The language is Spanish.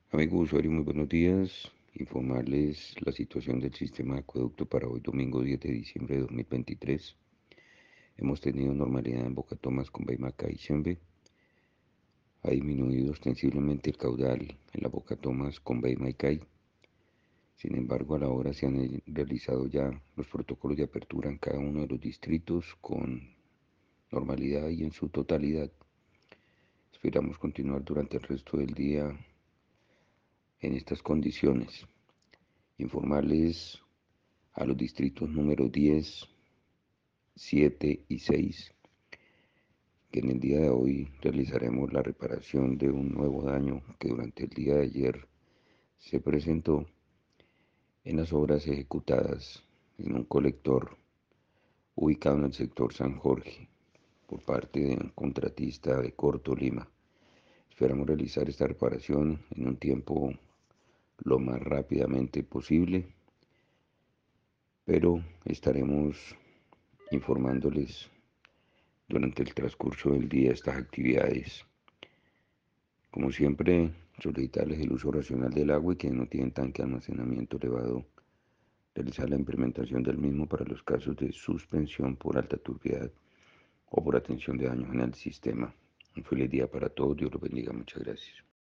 Amigos usuarios, muy buenos días. Informarles la situación del sistema de acueducto para hoy, domingo 10 de diciembre de 2023. Hemos tenido normalidad en Boca Tomas con Baimaca y Sembe. Ha disminuido ostensiblemente el caudal en la Boca Tomas con Beima y Cay. Sin embargo, a la hora se han realizado ya los protocolos de apertura en cada uno de los distritos con normalidad y en su totalidad. Esperamos continuar durante el resto del día en estas condiciones. Informarles a los distritos número 10, 7 y 6 que en el día de hoy realizaremos la reparación de un nuevo daño que durante el día de ayer se presentó en las obras ejecutadas en un colector ubicado en el sector San Jorge por parte de un contratista de Corto Lima. Esperamos realizar esta reparación en un tiempo lo más rápidamente posible, pero estaremos informándoles durante el transcurso del día estas actividades. Como siempre, solicitarles el uso racional del agua y quienes no tienen tanque de almacenamiento elevado, realizar la implementación del mismo para los casos de suspensión por alta turbiedad o por atención de daños en el sistema. Un feliz día para todos, Dios los bendiga, muchas gracias.